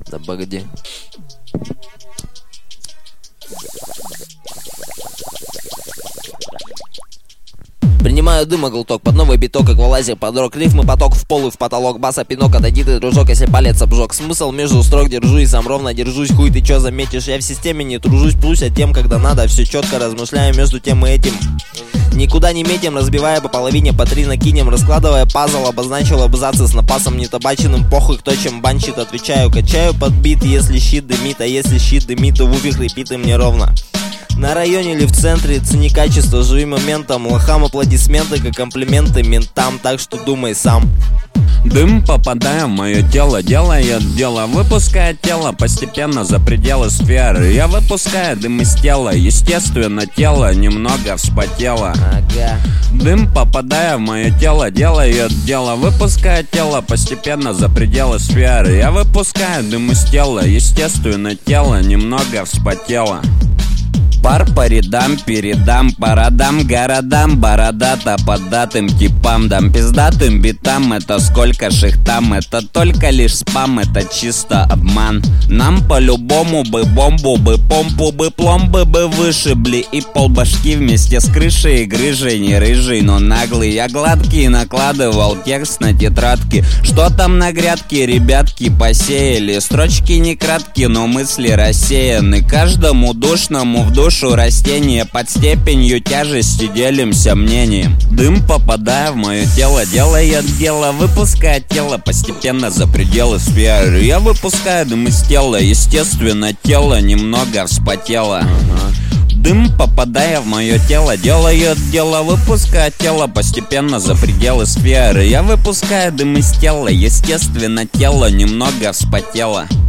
Да погоди. Принимаю дыма глоток под новый биток, эквалайзер под рок, рифмы поток в пол и в потолок, баса пинок, отойди ты, дружок, если палец обжег. Смысл между строк держу и сам ровно держусь, хуй ты чё заметишь, я в системе не тружусь, плюсь от тем, когда надо, все четко размышляю между тем и этим. Никуда не метим, разбивая по половине, по 3 накинем, раскладывая пазл, обозначил абзацы с напасом нетабаченным, похуй кто чем банчит, отвечаю, качаю под бит, если щит дымит, а если щит дымит, то в ухе хрипит и мне ровно. На районе или в центре, цени качество, живи моментом, лохам аплодисменты, как комплименты ментам, так что думай сам. Дым, попадая в мое тело, делает дело, выпускает тело постепенно за пределы сферы. Я выпускаю дым из тела, естественно, тело немного вспотело. Ага. Дым, попадая в мое тело, делает дело, выпуская тело постепенно за пределы сферы. Я выпускаю дым из тела, естественно, тело немного вспотело. Пар по рядам, передам, по родам, городам, бородата, поддатым типам, дам пиздатым битам, это сколько шихтам, это только лишь спам, это чисто обман. Нам по-любому бы бомбу бы, помпу бы, пломбы бы вышибли, и полбашки вместе с крышей и грыжей, не рыжий, но наглый. Я гладкий накладывал текст на тетрадки, что там на грядке ребятки посеяли, строчки не краткие, но мысли рассеяны, каждому душному в душу растения под степенью тяжести делимся мнением. Дым, попадая в мое тело, делает дело, выпуская тело постепенно за пределы сферы. Я выпускаю дым из тела, естественно, тело немного вспотело. Дым, попадая в мое тело, делает дело, выпуская тело постепенно за пределы сферы. Я выпускаю дым из тела, естественно, тело немного вспотело.